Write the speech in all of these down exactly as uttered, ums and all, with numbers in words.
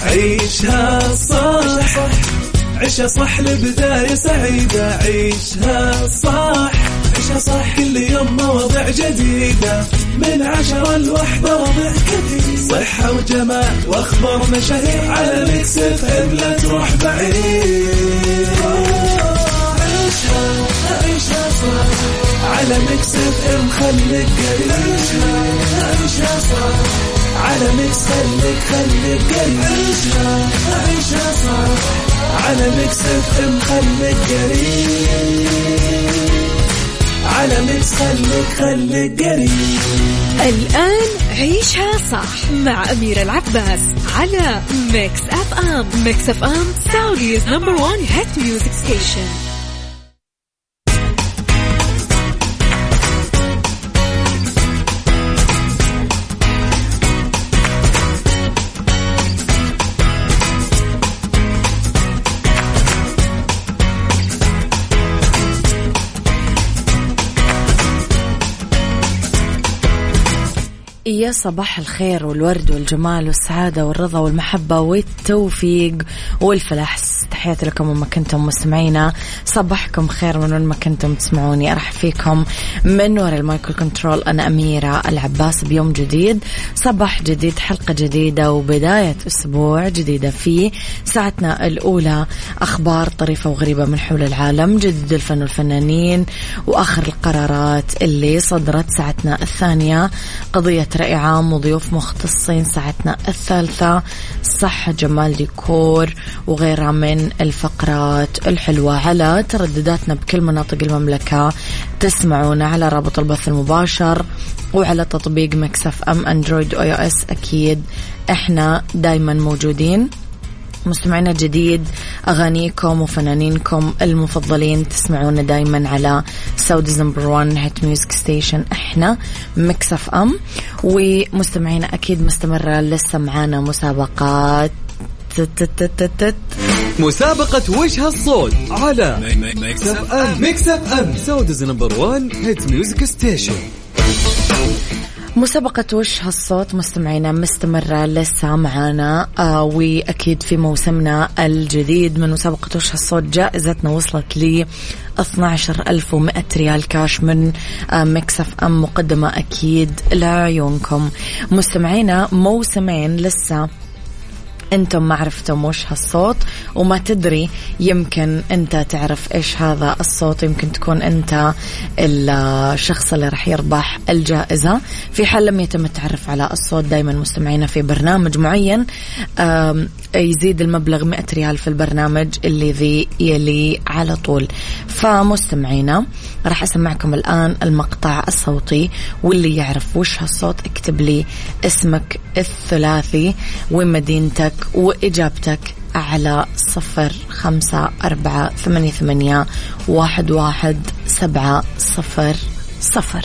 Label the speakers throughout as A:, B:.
A: عيشها صح، عيشها صح لبداية سعيدة. عيشها صح، عيشها صح، كل يوم مواضيع جديدة من عشرة لوحدة، وضع كثير صحة وجمال واخبار مشاهير على ميكس اف ام، لا تروح بعيد. عيشها عيشها صح على ميكس اف ام، خليك قريب. عيشها صح على ميكس، خليك خليك قريب. عيشها عيشها صح على ميكس اف ام، خليك قريب. على ميكس خليك خليك قريب.
B: الآن عيشها صح مع أميرة العباس على ميكس اف ام. ميكس اف ام سعوديز نمبر وان هيت ميوزك ستيشن. يا صباح الخير والورد والجمال والسعادة والرضا والمحبة والتوفيق والفلاح. تحياتي لكم وما كنتم مستمعينا، صباحكم خير من وين ما كنتم تسمعوني. أرحب فيكم من وراء المايكرو كنترول، أنا أميرة العباس بيوم جديد، صباح جديد، حلقة جديدة وبداية أسبوع جديدة. في ساعتنا الأولى أخبار طريفة وغريبة من حول العالم، جديد الفن والفنانين وآخر القرارات اللي صدرت. ساعتنا الثانية قضية رأي عام وضيوف مختصين. ساعتنا الثالثة صحة جمال ديكور وغيرها من الفقرات الحلوة. على تردداتنا بكل مناطق المملكة تسمعونا على رابط البث المباشر وعلى تطبيق ميكس اف ام اندرويد واي او اس. أكيد احنا دايما موجودين. مستمعينا الجديد، أغانيكم وفنانينكم المفضلين تسمعونا دايما على سعوديز نمبر وان هيت ميوزك ستيشن، احنا ميكس اف ام. ومستمعينا أكيد مستمرة لسه معانا مسابقات
C: مسابقة وش هالصوت على ميكس اف ام. ميكس اف ام سعوديز نمبر وان هيت ميوزك ستيشن.
B: مسابقة وش هالصوت مستمعينا مستمرة لسه معانا، آه وأكيد في موسمنا الجديد من مسابقة وش هالصوت جائزتنا وصلت لي اثني عشر ألف ومئة ريال كاش من آه ميكس اف ام، مقدمة أكيد لعيونكم. مستمعينا موسمين لسه أنتم ما عرفتم وش هالصوت وما تدري، يمكن أنت تعرف إيش هذا الصوت، يمكن تكون أنت الشخص اللي رح يربح الجائزة. في حال لم يتم التعرف على الصوت، دايما مستمعينا في برنامج معين يزيد المبلغ مئة ريال في البرنامج اللي ذي يلي على طول. فمستمعينا رح أسمعكم الآن المقطع الصوتي، واللي يعرف وش هالصوت اكتب لي اسمك الثلاثي ومدينتك وإجابتك على صفر خمسة أربعة ثمانية ثمانية واحد واحد سبعة صفر صفر.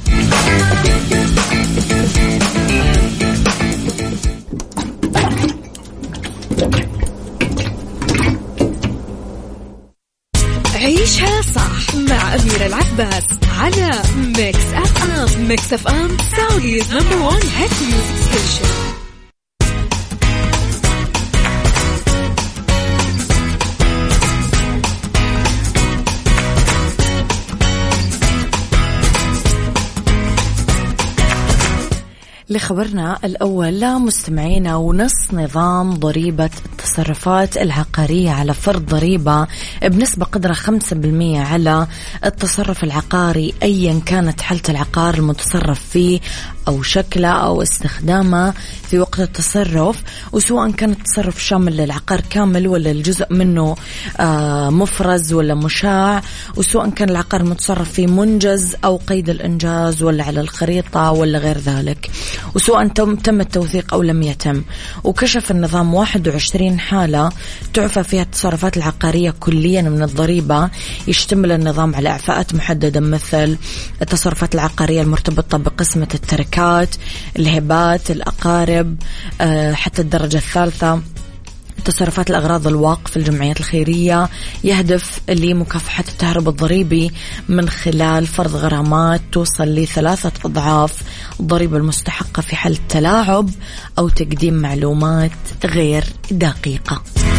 B: عيشها صح مع أميرة العباس على ميكس اف ام. ميكس اف ام سعوديز نمبر وان هيت ميوزك ستيشن. لخبرنا الأول، لا مستمعينا، ونص نظام ضريبة التصرفات العقارية على فرض ضريبة بنسبة قدرها خمسة بالمئة على التصرف العقاري أيا كانت حالة العقار المتصرف فيه أو شكله أو استخدامه في وقت التصرف، وسواء كان التصرف شامل للعقار كامل ولا الجزء منه آه مفرز ولا مشاع، وسواء كان العقار المتصرف فيه منجز أو قيد الإنجاز ولا على الخريطة ولا غير ذلك، وسواء تم التوثيق أو لم يتم. وكشف النظام واحد وعشرين حالة تعفى فيها التصرفات العقارية كليا من الضريبة. يشتمل النظام على إعفاءات محددة مثل التصرفات العقارية المرتبطة بقسمة التركات، الهبات، الأقارب، حتى الدرجة الثالثة، تصرفات الأغراض الواقف الجمعيات الخيرية يهدف لمكافحة التهرب الضريبي من خلال فرض غرامات توصل لثلاثة أضعاف الضريبة المستحقة في حال التلاعب أو تقديم معلومات غير دقيقة.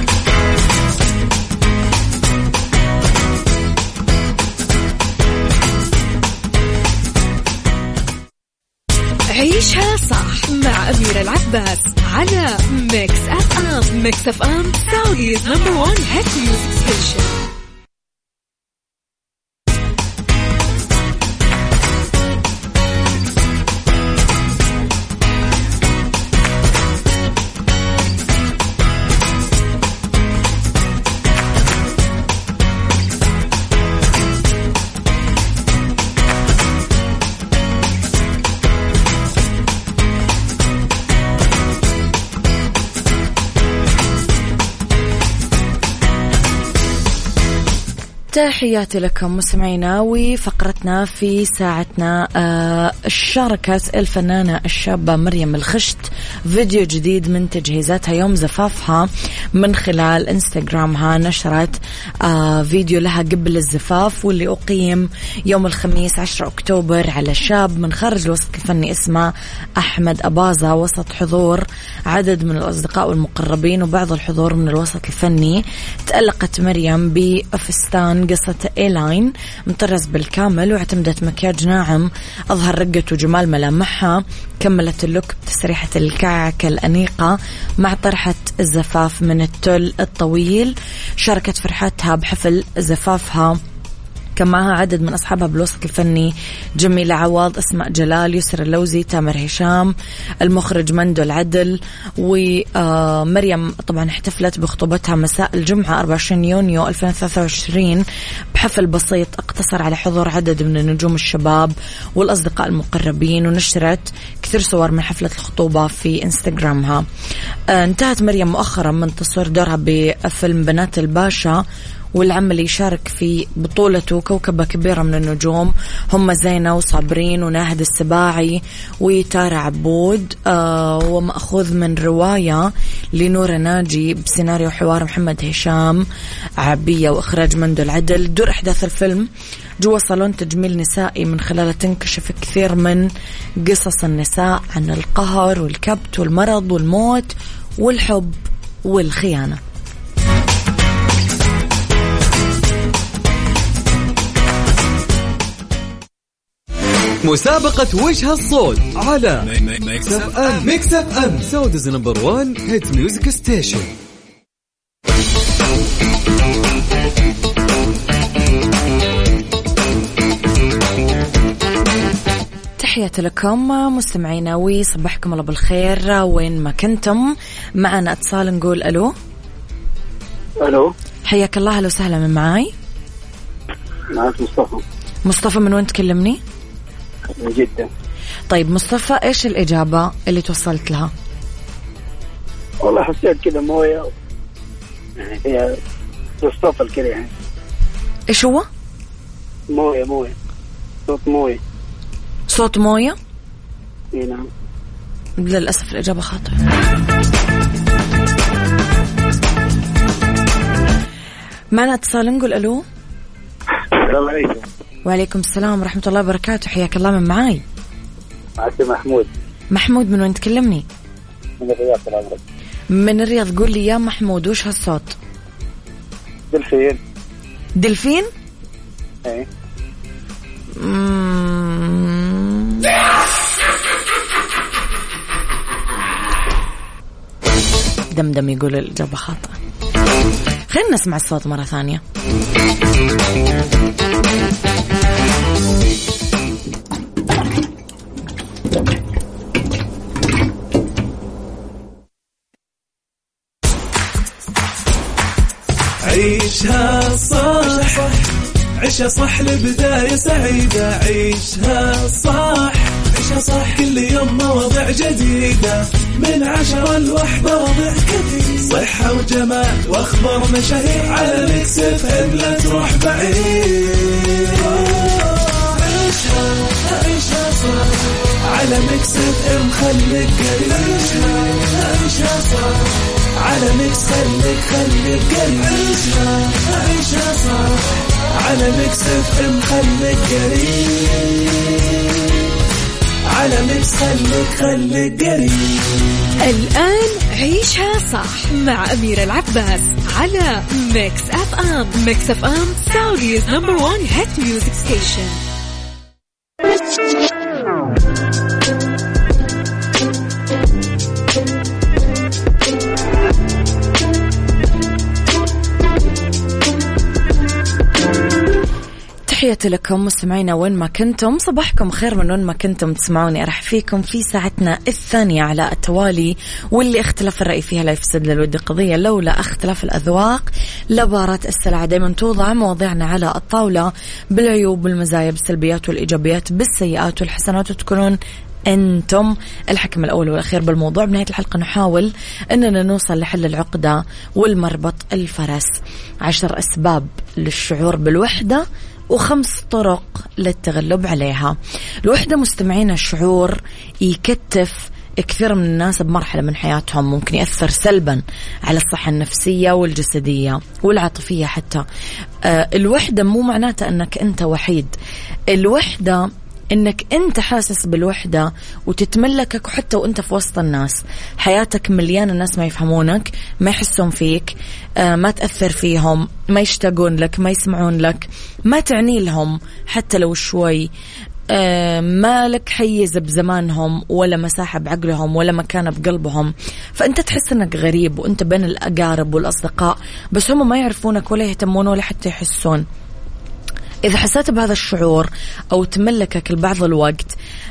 D: عيشها صح مع أميرة العباس على ميكس أف أم. ميكس أف أم سعوديز نمبر وان هيت ميوزك ستيشن.
B: تحياتي لكم مستمعينا، وفقرتنا في ساعتنا آه شاركت الفنانة الشابة مريم الخشت فيديو جديد من تجهيزاتها يوم زفافها من خلال انستغرامها. نشرت آه فيديو لها قبل الزفاف واللي أقيم يوم الخميس عشرة أكتوبر على شاب من خارج الوسط الفني اسمه أحمد أباظة، وسط حضور عدد من الأصدقاء والمقربين وبعض الحضور من الوسط الفني. تألقت مريم بفستان قصة إيلاين مطرز بالكامل، واعتمدت مكياج ناعم أظهر رقة وجمال ملامحها. كملت اللوك بتسريحة الكعكة الأنيقة مع طرحة الزفاف من التل الطويل. شاركت فرحتها بحفل زفافها كان معها عدد من أصحابها بالوسط الفني: جميلة عوض، اسماء جلال، يسر اللوزي، تامر هشام، المخرج مندو العدل. ومريم طبعا احتفلت بخطوبتها مساء الجمعة أربعة وعشرين يونيو ألفين وثلاثة وعشرين بحفل بسيط اقتصر على حضور عدد من النجوم الشباب والأصدقاء المقربين، ونشرت كثير صور من حفلة الخطوبة في انستغرامها. انتهت مريم مؤخرا من تصوير دورها بفيلم بنات الباشا، والعمل يشارك في بطولته كوكبة كبيرة من النجوم هم زينة وصابرين وناهد السباعي وتارة عبود، آه ومأخوذ من رواية لنور ناجي بسيناريو حوار محمد هشام عبية وإخراج مندو العدل. دور أحداث الفيلم جوا صالون تجميل نسائي من خلاله تنكشف كثير من قصص النساء عن القهر والكبت والمرض والموت والحب والخيانة.
C: مسابقة وجه الصوت على ميكس أف أم. ميكس أف أم سعوديز نمبر وان هيت ميوزك ستيشن.
B: تحياتي لكم مستمعينا وصبحكم الله بالخير وين ما كنتم. معنا اتصال نقول ألو.
E: ألو،
B: حياك الله. أهلا وسهلا، من معاي؟
E: معك مصطفى.
B: مصطفى من وين تكلمني؟
E: من جدة.
B: طيب مصطفى، إيش الإجابة اللي توصلت لها؟
E: والله حسيت كذا موية، يعني هي تصطفل كذا يعني.
B: إيش هو؟
E: موية موية صوت موية.
B: صوت موية؟
E: إيه نعم.
B: للأسف الإجابة خاطئة. معنا اتصال نقول ألو.
E: السلام عليكم.
B: وعليكم السلام ورحمة الله وبركاته. حياك الله، من معاي؟
E: معك محمود.
B: محمود من وين تكلمني؟
E: من الرياض. طال عمرك.
B: من الرياض. قول لي يا محمود، وش هالصوت؟
E: دلفين.
B: دلفين؟
E: ايه.
B: مم... دمدم يقول الإجابة خاطئة. خلينا نسمع الصوت مرة ثانية.
A: عيشها صح، عيشها صح لبداية سعيدة. عيشها صح، عيشها صح كل يوم مواضيع جديدة، من عشرة لوحدة مواضيع كثير، صحة وجمال واخبار مشاهير، على ميكس اف ام لا تروح بعيد. عيشها عيشها صح على ميكس اف ام، خليك قريب. عيشها عيشها صح على ميكس خليك خليك قريب عيشها عيشها صح على ميكس اف ام خليك قريب على ميكس خليك خليك قريب.
D: الآن عيشها صح مع أميرة العباس على ميكس أف أم. ميكس أف أم سعوديز نمبر وان هيت ميوزك ستيشن.
B: تحياتي لكم مستمعينا وين ما كنتم، صباحكم خير من وين ما كنتم تسمعوني. أرحب فيكم في ساعتنا الثانية على التوالي، واللي اختلاف الرأي فيها لا يفسد للود قضية، لولا اختلاف الأذواق لبارة السلع. دائما توضع مواضيعنا على الطاولة بالعيوب والمزايا، بالسلبيات والإيجابيات، بالسيئات والحسنات، وتكونون أنتم الحكم الأول والأخير بالموضوع. بنهاية الحلقة نحاول أننا نوصل لحل العقدة والمربط الفرس. عشر أسباب للشعور بالوحدة وخمس طرق للتغلب عليها. الوحدة مستمعين الشعور يكتف كثير من الناس بمرحلة من حياتهم، ممكن يأثر سلبا على الصحة النفسية والجسدية والعاطفية حتى. آه الوحدة مو معناتها أنك أنت وحيد، الوحدة إنك أنت حاسس بالوحدة وتتملكك، وحتى وأنت في وسط الناس حياتك مليانة ناس ما يفهمونك، ما يحسون فيك، آه ما تأثر فيهم، ما يشتاقون لك، ما يسمعون لك، ما تعني لهم حتى لو شوي، آه ما لك حيز بزمانهم ولا مساحة بعقلهم ولا مكانة بقلبهم. فأنت تحس أنك غريب وأنت بين الأقارب والأصدقاء، بس هم ما يعرفونك ولا يهتمون ولا حتى يحسون. إذا حسيت بهذا الشعور أو تملكك البعض الوقت،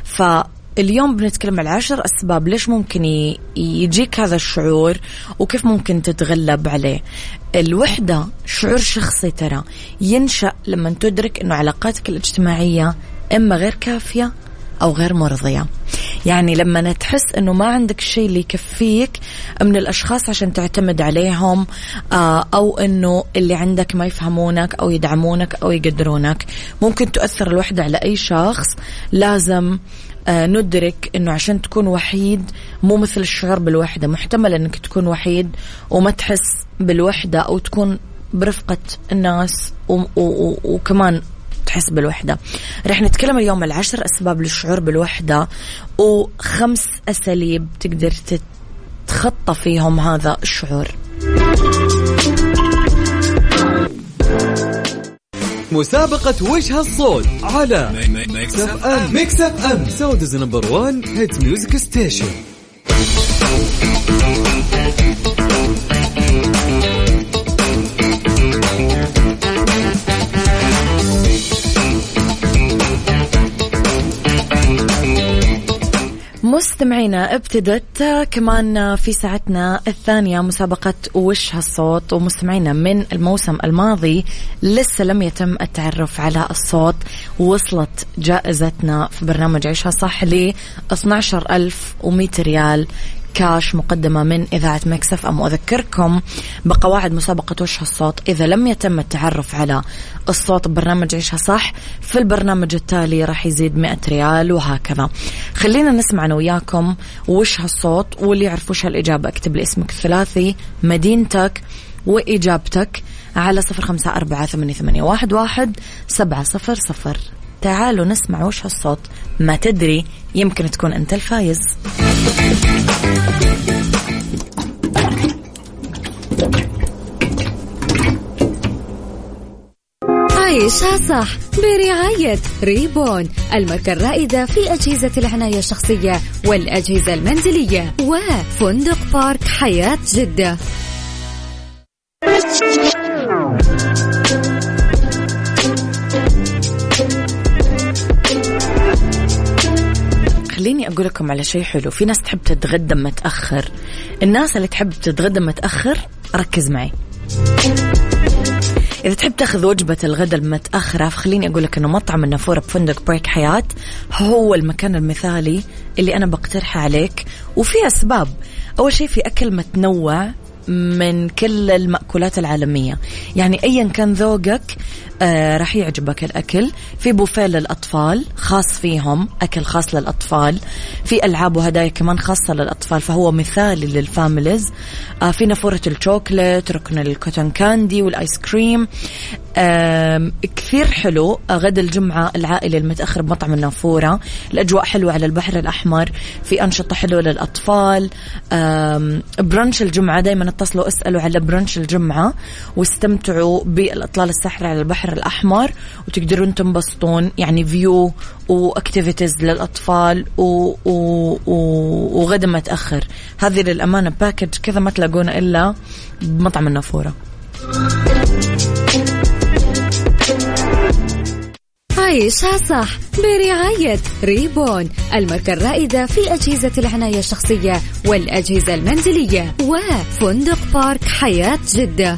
B: فاليوم بنتكلم على عشر أسباب ليش ممكن يجيك هذا الشعور وكيف ممكن تتغلب عليه. الوحدة شعور شخصي ترى ينشأ لما تدرك أنه علاقاتك الاجتماعية إما غير كافية أو غير مرضية. يعني لما تحس أنه ما عندك شيء اللي يكفيك من الأشخاص عشان تعتمد عليهم، أو أنه اللي عندك ما يفهمونك أو يدعمونك أو يقدرونك، ممكن تؤثر الوحدة على أي شخص. لازم ندرك أنه عشان تكون وحيد مو مثل الشعور بالوحدة. محتمل أنك تكون وحيد وما تحس بالوحدة، أو تكون برفقة الناس وكمان تحس بالوحدة. رح نتكلم اليوم عن عشر أسباب للشعور بالوحدة وخمس أساليب تقدر تتخطى فيهم هذا الشعور.
C: مسابقة وش هالصوت على ميكس أف أم. ميكس أف أم سعوديز نمبر وان هيت ميوزك ستيشن.
B: مستمعينا ابتدت كمان في ساعتنا الثانية مسابقة وش هالصوت، ومستمعينا من الموسم الماضي لسه لم يتم التعرف على الصوت. وصلت جائزتنا في برنامج عيشها صح ل اثني عشر ألف ومئة ريال كاش مقدمة من إذاعة ميكس أف أم. وأذكركم بقواعد مسابقة وش هالصوت: إذا لم يتم التعرف على الصوت ببرنامج عيشها صح، في البرنامج التالي راح يزيد مئة ريال وهكذا. خلينا نسمع أنا وياكم وش هالصوت، واللي يعرف وش هالإجابة اكتب لي اسمك الثلاثي، مدينتك، وإجابتك على صفر خمسة أربعة ثمانية ثمانية واحد واحد سبعة صفر صفر. تعالوا نسمع وش هالصوت، ما تدري يمكن تكون أنت الفايز.
D: عيشها صح برعاية ريبون، الماركة الرائدة في أجهزة العناية الشخصية والأجهزة المنزلية، وفندق بارك حياة جدة.
B: خليني أقول لكم على شيء حلو. في ناس تحب تتغدى متأخر. الناس اللي تحب تتغدى متأخر ركز معي. إذا تحب تاخذ وجبة الغداء المتأخرة، فخليني أقول لك إنه مطعم النافورة بفندق بريك حياة هو المكان المثالي اللي أنا بقترحه عليك، وفي أسباب. أول شيء في أكل متنوع من كل المأكولات العالمية، يعني أيا كان ذوقك آه راح يعجبك الأكل. في بوفيه للأطفال خاص فيهم، أكل خاص للأطفال، في ألعاب وهدايا كمان خاصة للأطفال، فهو مثالي للفاميليز. آه في نافورة الشوكولات، ركن الكوتون كاندي والآيس كريم. آه كثير حلو. آه غدا الجمعة العائلي المتأخر بمطعم النافورة، الأجواء حلوة على البحر الأحمر، في أنشطة حلوة للأطفال. آه برانش الجمعة دايما اتصلوا اسألوا على برانش الجمعة واستمتعوا بالإطلال السحري على البحر الأحمر، وتقدرون تنبسطون يعني فيو واكتيفيتيز للأطفال و... و... و... وغدا متأخر. هذه للأمانة باكج كذا ما تلاقونه إلا بمطعم النافورة.
D: عيشها صح برعاية ريبون، الماركة الرائدة في أجهزة العناية الشخصية والأجهزة المنزلية، وفندق بارك حياة جدة.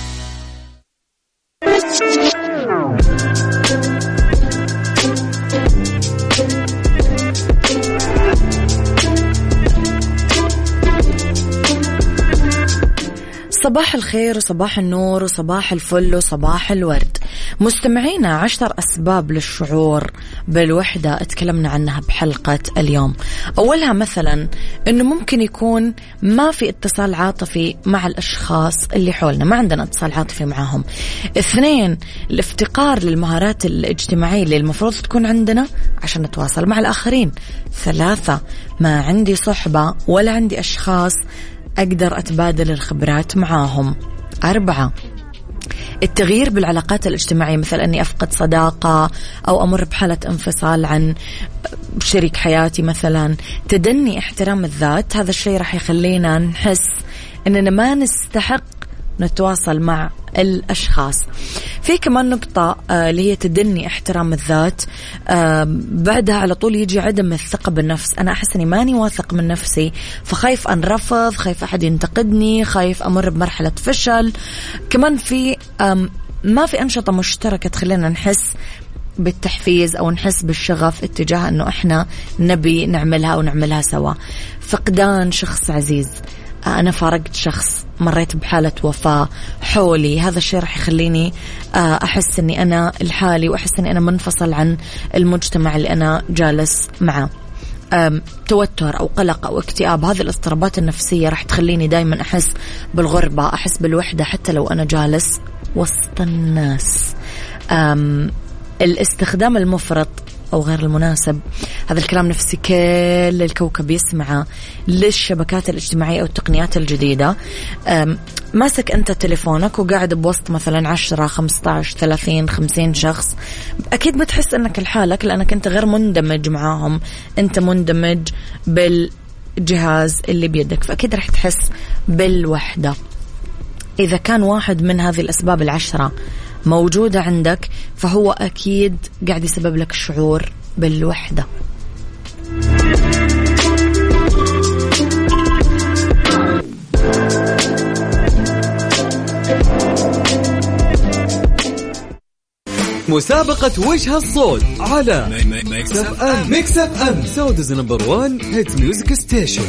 B: صباح الخير وصباح النور وصباح الفل وصباح الورد. مستمعينا، عشر أسباب للشعور بالوحدة اتكلمنا عنها بحلقة اليوم. أولها مثلا أنه ممكن يكون ما في اتصال عاطفي مع الأشخاص اللي حولنا، ما عندنا اتصال عاطفي معهم. اثنين، الافتقار للمهارات الاجتماعية اللي المفروض تكون عندنا عشان نتواصل مع الآخرين. ثلاثة، ما عندي صحبة ولا عندي أشخاص أقدر أتبادل الخبرات معاهم. أربعة، التغيير بالعلاقات الاجتماعية، مثل أني أفقد صداقة أو أمر بحالة انفصال عن شريك حياتي مثلا. تدني احترام الذات، هذا الشيء راح يخلينا نحس أننا ما نستحق نتواصل مع الأشخاص. في كمان نقطة آه اللي هي تدني احترام الذات، آه بعدها على طول يجي عدم الثقة بالنفس. أنا أحس أني ماني واثق من نفسي، فخايف أنرفض، خايف أحد ينتقدني، خايف أمر بمرحلة فشل. كمان في ما في أنشطة مشتركة تخلينا نحس بالتحفيز أو نحس بالشغف اتجاه أنه إحنا نبي نعملها أو نعملها سوا. فقدان شخص عزيز، أنا فارقت شخص، مريت بحالة وفاة حولي، هذا الشيء راح يخليني أحس أني أنا الحالي، وأحس أني أنا منفصل عن المجتمع اللي أنا جالس معه. توتر أو قلق أو اكتئاب، هذه الاضطرابات النفسية راح تخليني دايما أحس بالغربة، أحس بالوحدة حتى لو أنا جالس وسط الناس. الاستخدام المفرط أو غير المناسب، هذا الكلام نفسي كل الكوكب يسمعه، للشبكات الاجتماعية أو التقنيات الجديدة. ماسك أنت تليفونك وقاعد بوسط مثلا عشرة خمسة عشر ثلاثين خمسين شخص، أكيد بتحس أنك لحالك لأنك أنت غير مندمج معاهم، أنت مندمج بالجهاز اللي بيدك، فأكيد رح تحس بالوحدة. إذا كان واحد من هذه الأسباب العشرة موجودة عندك، فهو أكيد قاعد يسبب لك الشعور بالوحدة.
C: مسابقة وجه الصوت على ميكس اف ام. ميكس اف ام سعوديز نمبر وان هيت ميوزك ستيشن.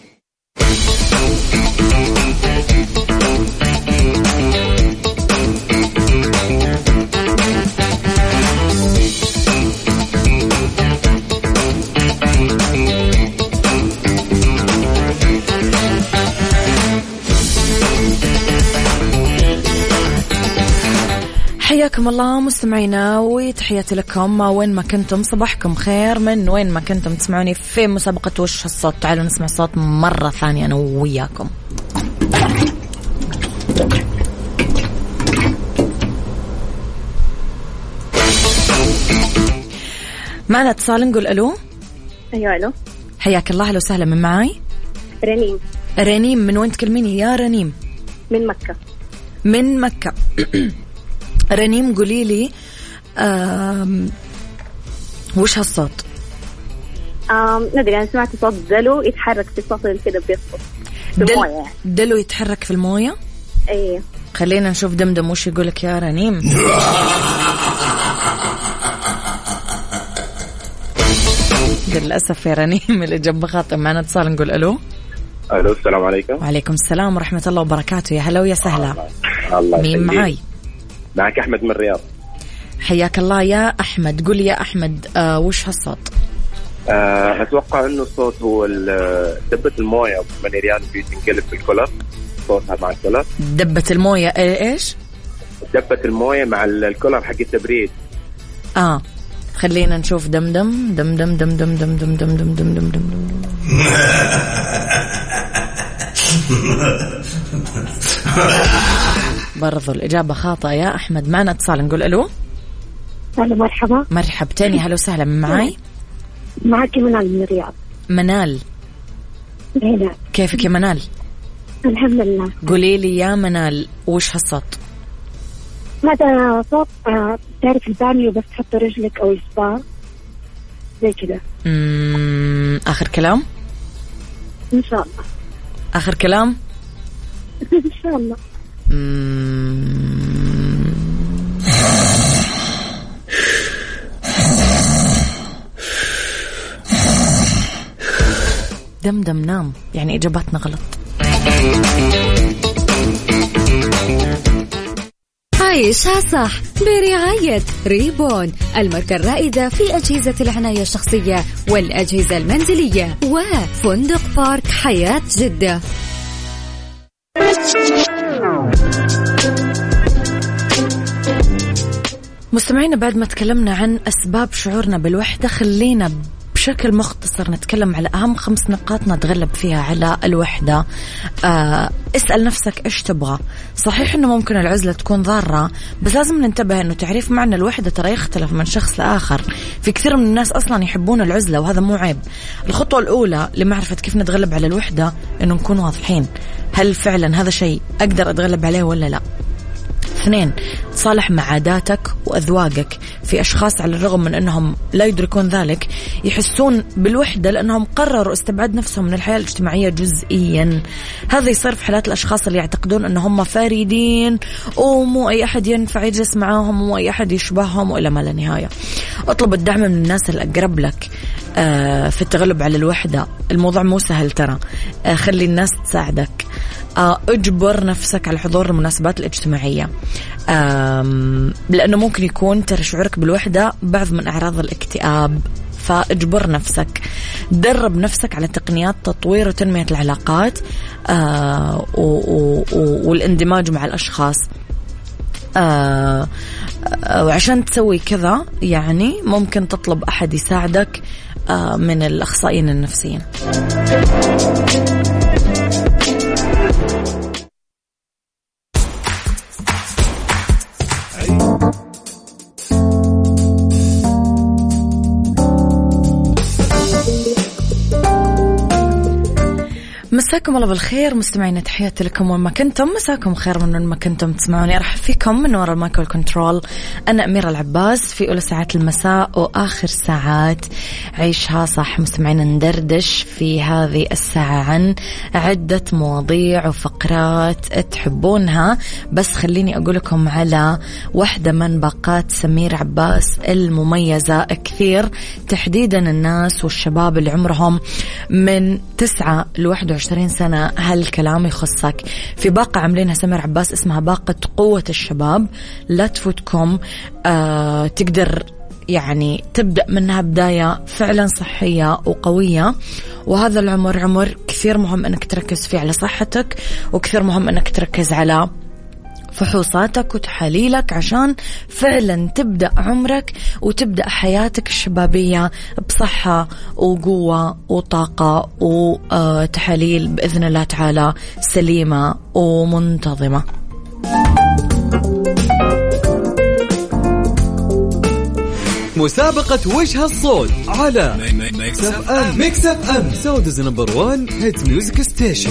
B: حياكم الله مستمعينا وتحياتي لكم وين ما كنتم، صباحكم خير من وين ما كنتم تسمعوني في مسابقة وش الصوت. تعالوا نسمع صوت مرة ثانية أنا وياكم. معنا اتصال، نقول ألو.
F: أيوة ألو.
B: حياك الله، أهلا وسهلا، من معاي؟
F: رنيم.
B: رنيم، من وين تكلميني يا رنيم؟
F: من مكة.
B: من مكة. رنيم قولي لي وش هالصوت؟
F: ندري، أنا سمعت صوت دلو يتحرك في صوت كده بيصوت في
B: دل...
F: الموية.
B: دلو يتحرك في الموية؟
F: أيه.
B: خلينا نشوف دمدم وش يقولك يا رنيم. للأسف يا رنيم اللي جنب خاطئ. معنا اتصال، نقول ألو.
E: ألو، السلام عليكم.
B: وعليكم السلام ورحمة الله وبركاته. يا هلا ويا سهلا.
E: الله
B: مين معاي؟
E: معك أحمد من الرياض.
B: حياك الله يا أحمد. قل يا أحمد آه وش هالصوت؟
E: آه أتوقع إنه الصوت هو دبة الموية من ريال بيتنقلب في الكولر، صوتها مع الكولر.
B: دبة الموية إيش؟
E: دبة الموية مع الكولر حق التبريد.
B: آه خلينا نشوف. دم دم دم دم دم دم دم دم دم دم دم دم دم. برضو الإجابة خاطئة يا أحمد. معنا اتصال، نقول ألو.
F: ألو مرحبا.
B: مرحبتين، هلا وسهلا. معاي
F: معك منال من الرياض.
B: منال.
F: هنا.
B: كيفك يا منال؟
F: الحمد لله.
B: قولي لي يا منال وش هالصوت؟
F: هذا صوت آه تعرف البانيو بس تحط رجلك أو الصباع زي كده.
B: آخر كلام؟
F: إن شاء الله.
B: آخر كلام؟
F: إن شاء الله. دم دم نام، يعني إجاباتنا غلط.
D: عيشها صح برعاية ريبون، الماركة الرائدة في أجهزة العناية الشخصية والأجهزة المنزلية، وفندق بارك حياة جدة.
B: مستمعينا، بعد ما تكلمنا عن أسباب شعورنا بالوحدة، خلينا بشكل مختصر نتكلم على أهم خمس نقاط نتغلب فيها على الوحدة. آه اسأل نفسك إيش تبغى. صحيح إنه ممكن العزلة تكون ضارة، بس لازم ننتبه إنه تعريف معنى الوحدة ترى يختلف من شخص لآخر. في كثير من الناس أصلا يحبون العزلة وهذا مو عيب. الخطوة الأولى لمعرفة كيف نتغلب على الوحدة إنه نكون واضحين، هل فعلا هذا شيء أقدر أتغلب عليه ولا لا؟ اثنين، تصالح مع عاداتك وأذواقك. في أشخاص على الرغم من أنهم لا يدركون ذلك يحسون بالوحدة لأنهم قرروا استبعاد نفسهم من الحياة الاجتماعية جزئيا. هذا يصير في حالات الأشخاص اللي يعتقدون أنهم فريدين ومو أي أحد ينفع يجلس معاهم ومو أي أحد يشبههم وإلى ما لا نهاية. اطلب الدعم من الناس الأقرب لك في التغلب على الوحدة. الموضوع مو سهل ترى، خلي الناس تساعدك. اجبر نفسك على حضور المناسبات الاجتماعية، لأنه ممكن يكون ترى شعورك بالوحدة بعض من أعراض الاكتئاب، فاجبر نفسك. درب نفسك على تقنيات تطوير وتنمية العلاقات والاندماج مع الأشخاص. آه وعشان تسوي كذا يعني ممكن تطلب أحد يساعدك آه من الأخصائيين النفسيين. مساكم الله بالخير مستمعينا، تحياتي لكم وين ما كنتم. مساكم خير من وين ما كنتم تسمعوني. أرحب فيكم من وراء المايكرو كنترول. أنا أميرة العباس في أولى ساعات المساء وآخر ساعات عيشها صح. مستمعينا ندردش في هذه الساعة عن عدة مواضيع وفقرات تحبونها، بس خليني أقول لكم على واحدة من باقات سمير عباس المميزة كثير، تحديدا الناس والشباب اللي عمرهم من تسعة لواحد وعشرين سنة. هالكلام يخصك. في باقة عاملينها سمير عباس اسمها باقة قوة الشباب، لا تفوتكم. آه تقدر يعني تبدأ منها بداية فعلا صحية وقوية. وهذا العمر عمر كثير مهم أنك تركز فيه على صحتك، وكثير مهم أنك تركز على فحوصاتك وتحاليلك عشان فعلا تبدأ عمرك وتبدأ حياتك الشبابية بصحة وقوة وطاقة وتحاليل بإذن الله تعالى سليمة ومنتظمة.
C: مسابقة وش هالصوت على ميكس اف ام. ميكس اف ام سعوديز نمبر وان هيت ميوزك ستيشن.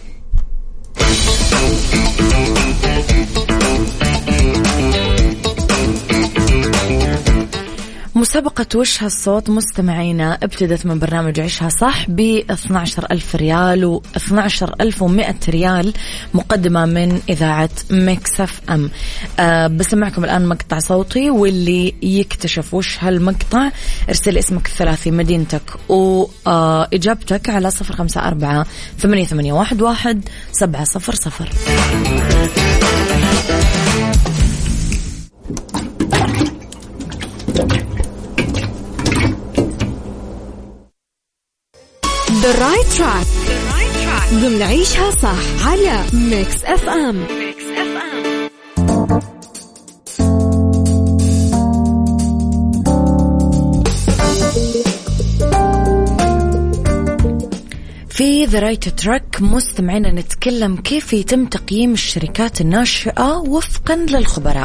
B: مسابقة وش هالصوت مستمعينا ابتدت من برنامج عيشها صح ب اثني عشر ألف ريال و اثني عشر ألف ومئة ريال مقدمة من إذاعة ميكس اف ام. أه بسمعكم الآن مقطع صوتي، واللي يكتشف وش هالمقطع ارسل اسمك الثلاثي مدينتك وإجابتك على صفر خمسة أربعة ثمانية ثمانية واحد واحد سبعة صفر صفر.
D: The Right Track ضمن عيشها صح على ميكس اف ام.
B: في The Right Track مستمعين نتكلم كيف يتم تقييم الشركات الناشئة وفقا للخبراء.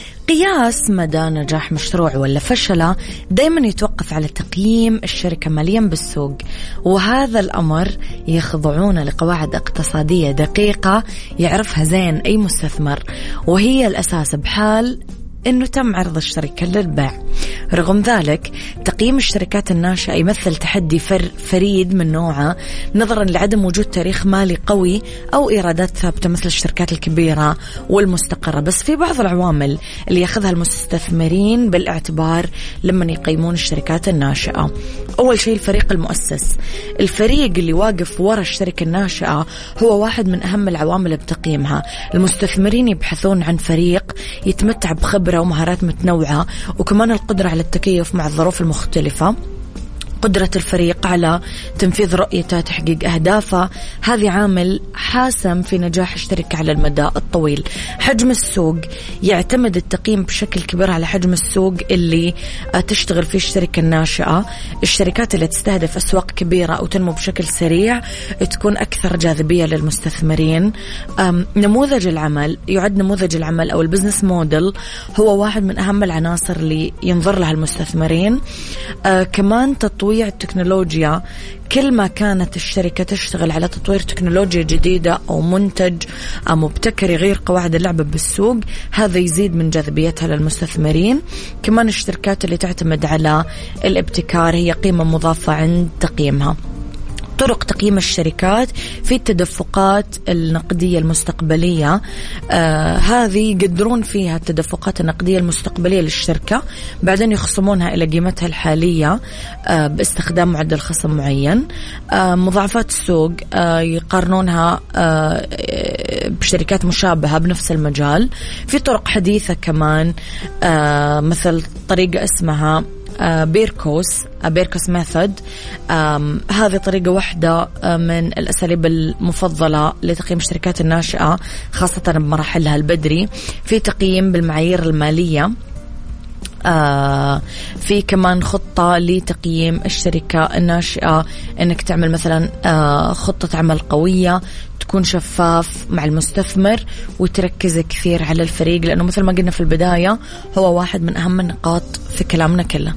B: قياس مدى نجاح مشروع ولا فشله دايما يتوقف على تقييم الشركة ماليا بالسوق، وهذا الأمر يخضعون لقواعد اقتصادية دقيقة يعرفها زين أي مستثمر، وهي الأساس بحال إنه تم عرض الشركة للبيع. رغم ذلك تقييم الشركات الناشئة يمثل تحدي فر فريد من نوعه نظرا لعدم وجود تاريخ مالي قوي أو إيرادات ثابتة مثل الشركات الكبيرة والمستقرة. بس في بعض العوامل اللي يأخذها المستثمرين بالاعتبار لما يقيمون الشركات الناشئة. أول شيء الفريق المؤسس. الفريق اللي واقف وراء الشركة الناشئة هو واحد من أهم العوامل بتقييمها. المستثمرين يبحثون عن فريق يتمتع بخبرة ومهارات متنوعة، وكمان القدرة على التكيف مع الظروف المختلفة، قدرة الفريق على تنفيذ رؤيته، تحقيق أهدافه، هذه عامل حاسم في نجاح الشركة على المدى الطويل. حجم السوق يعتمد التقييم بشكل كبير على حجم السوق اللي تشتغل فيه الشركة الناشئة. الشركات اللي تستهدف أسواق كبيرة أو تنمو بشكل سريع تكون أكثر جاذبية للمستثمرين. نموذج العمل يعد نموذج العمل أو البزنس موديل هو واحد من أهم العناصر اللي ينظر لها المستثمرين. كمان تطوير التكنولوجيا. كل ما كانت الشركة تشتغل على تطوير تكنولوجيا جديدة أو منتج مبتكر يغير قواعد اللعبة بالسوق، هذا يزيد من جاذبيتها للمستثمرين. كمان الشركات اللي تعتمد على الابتكار هي قيمة مضافة عند تقييمها. طرق تقييم الشركات في التدفقات النقدية المستقبلية. آه هذه يقدرون فيها التدفقات النقدية المستقبلية للشركة، بعدين يخصمونها إلى قيمتها الحالية آه باستخدام معدل خصم معين. آه مضاعفات السوق آه يقارنونها آه بشركات مشابهة بنفس المجال. في طرق حديثة كمان آه مثل طريقة اسمها بيركوس بيركوس ميثود. هذه طريقة واحدة من الأساليب المفضلة لتقييم الشركات الناشئة خاصة بمراحلها البدري. في تقييم بالمعايير المالية. آه في كمان خطة لتقييم الشركة الناشئة، انك تعمل مثلا آه خطة عمل قوية، تكون شفاف مع المستثمر، وتركز كثير على الفريق، لأنه مثل ما قلنا في البداية هو واحد من أهم النقاط في كلامنا كله.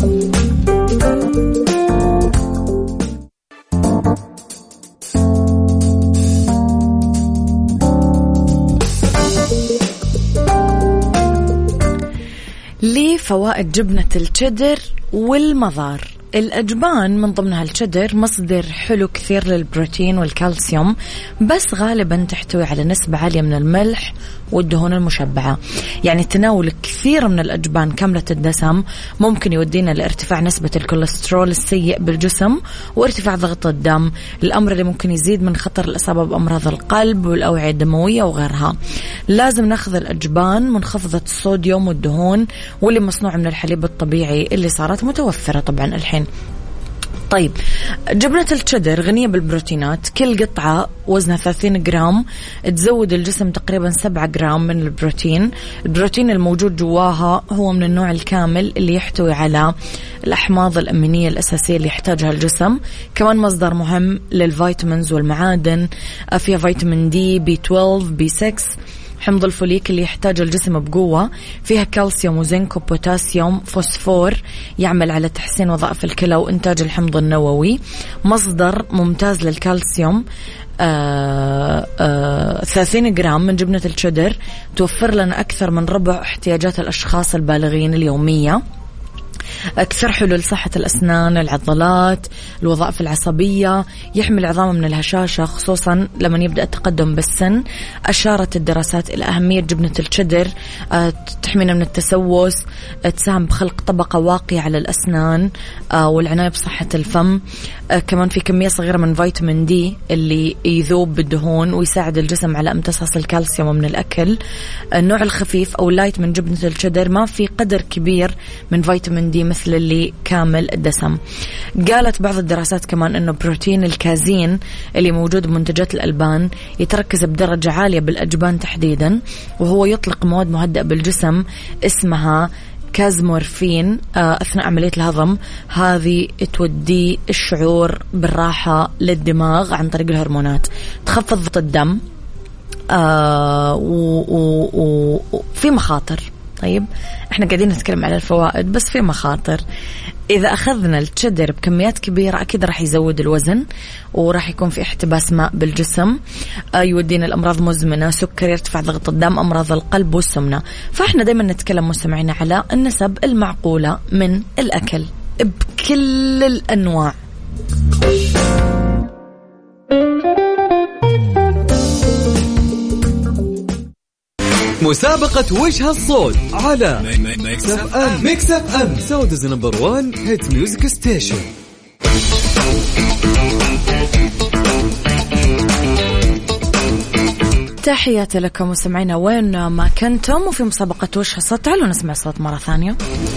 B: لفوائد جبنة الشيدر والمضار. الأجبان من ضمنها الشيدر مصدر حلو كثير للبروتين والكالسيوم، بس غالبا تحتوي على نسبة عالية من الملح والدهون المشبعة. يعني تناول كثير من الأجبان كاملة الدسم ممكن يودينا لارتفاع نسبة الكوليسترول السيء بالجسم وارتفاع ضغط الدم، الأمر اللي ممكن يزيد من خطر الإصابة بأمراض القلب والأوعية الدموية وغيرها. لازم ناخذ الأجبان منخفضة الصوديوم والدهون واللي مصنوع من الحليب الطبيعي اللي صارت متوفرة طبعا الحين. طيب، جبنة الشيدر غنية بالبروتينات، كل قطعة وزنها ثلاثين جرام، تزود الجسم تقريبا سبعة جرام من البروتين. البروتين الموجود جواها هو من النوع الكامل اللي يحتوي على الأحماض الأمينية الأساسية اللي يحتاجها الجسم. كمان مصدر مهم للفيتامينز والمعادن، فيها فيتامين دي، بي اثنا عشر، بي ستة، حمض الفوليك اللي يحتاج الجسم بقوة، فيها كالسيوم وزنك وبوتاسيوم، فوسفور يعمل على تحسين وظائف الكلى وإنتاج الحمض النووي. مصدر ممتاز للكالسيوم. آآ آآ ثلاثين جرام من جبنة الشيدر توفر لنا أكثر من ربع احتياجات الأشخاص البالغين اليومية. أكثر حلو لصحة الأسنان، العضلات، الوظائف العصبية، يحمي العظام من الهشاشة خصوصا لما يبدأ التقدم بالسن. أشارت الدراسات إلى أهمية جبنة الشيدر، تحمينا من التسوس، تساهم بخلق طبقة واقية على الأسنان والعناية بصحة الفم. آه كمان في كمية صغيرة من فيتامين دي اللي يذوب بالدهون ويساعد الجسم على امتصاص الكالسيوم من الأكل. النوع الخفيف أو اللايت من جبنة الشيدر ما في قدر كبير من فيتامين دي مثل اللي كامل الدسم. قالت بعض الدراسات كمان أنه بروتين الكازين اللي موجود بمنتجات الألبان يتركز بدرجة عالية بالأجبان تحديدا، وهو يطلق مواد مهدئة بالجسم اسمها كازمورفين أثناء عملية الهضم. هذه تودي الشعور بالراحة للدماغ عن طريق الهرمونات، تخفض ضغط الدم آه وفي مخاطر. طيب احنا قاعدين نتكلم على الفوائد بس في مخاطر. إذا أخذنا الشيدر بكميات كبيرة أكيد راح يزود الوزن وراح يكون في احتباس ماء بالجسم، آه يودينا الأمراض مزمنة، سكر، يرتفع ضغط الدم، أمراض القلب والسمنة. فإحنا دايما نتكلم مستمعين على النسب المعقولة من الأكل بكل الأنواع.
C: مسابقة وش هالصوت على ميكس اف ام. ميكس اف ام سعوديز نمبر وان هيت ميوزك ستيشن.
B: تحياتي لكم مستمعينا وين ما كنتم، وفي مسابقة وش هالصوت. تعالوا نسمع الصوت مرة ثانية.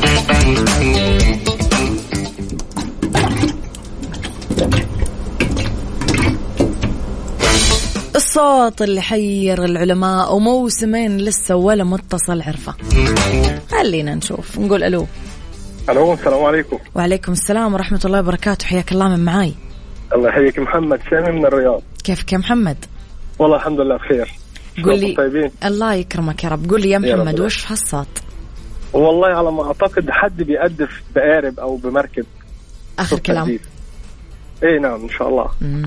B: الصوت اللي حير العلماء وموسمين لسه ولا متصل عرفه. خلينا نشوف. نقول ألو.
G: ألو السلام عليكم.
B: وعليكم السلام ورحمة الله وبركاته. حياك الله. من معاي؟
G: الله يحييك. محمد سامي من الرياض.
B: كيفك يا محمد؟
G: والله الحمد لله بخير.
B: قول لي.
G: طيبين.
B: الله يكرمك يا رب. قول لي يا محمد يا وش هالصوت؟
G: والله على ما أعتقد حد بيقدف بقارب أو بمركب.
B: آخر كلام تجديد.
G: ايه نعم ان شاء الله.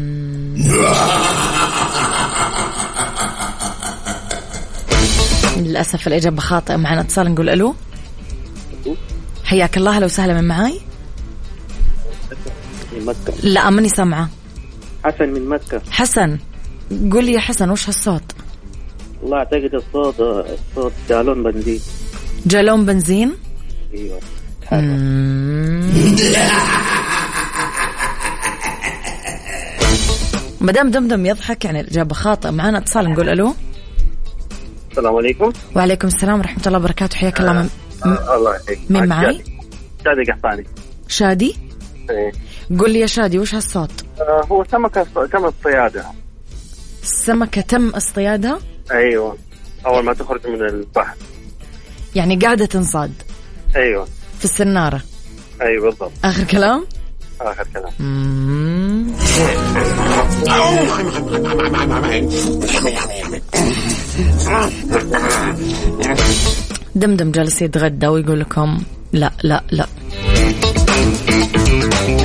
B: للأسف الإجابة خاطئة. معنا اتصال. نقول ألو. حياك الله. لو سهلة. من معاي؟
H: من مكة.
B: لا ماني سامعة.
H: حسن من مكة.
B: حسن قول لي يا حسن وش هالصوت؟
H: والله أعتقد الصوت صوت جالون بنزين.
B: جالون بنزين؟
H: ايوه.
B: مدام دمدم يضحك يعني الإجابة خاطئة. معنا اتصال. نقول ألو.
E: السلام عليكم.
B: وعليكم السلام ورحمة الله وبركاته. حياك الله. من...
E: آه الله يحييك.
B: مين معاي؟
E: شادي قحطاني.
B: شادي؟
E: ايه.
B: قل لي يا شادي وش هالصوت؟
E: آه هو سمكة تم اصطيادها.
B: سمكة تم اصطيادها؟
E: ايوه اول ما تخرج من البحر
B: يعني قاعدة تنصاد.
E: ايوه
B: في السنارة.
E: ايوه بالضبط.
B: آخر كلام؟
E: آخر كلام.
B: دمدم جالس يتغدى ويقول لكم لا لا لا.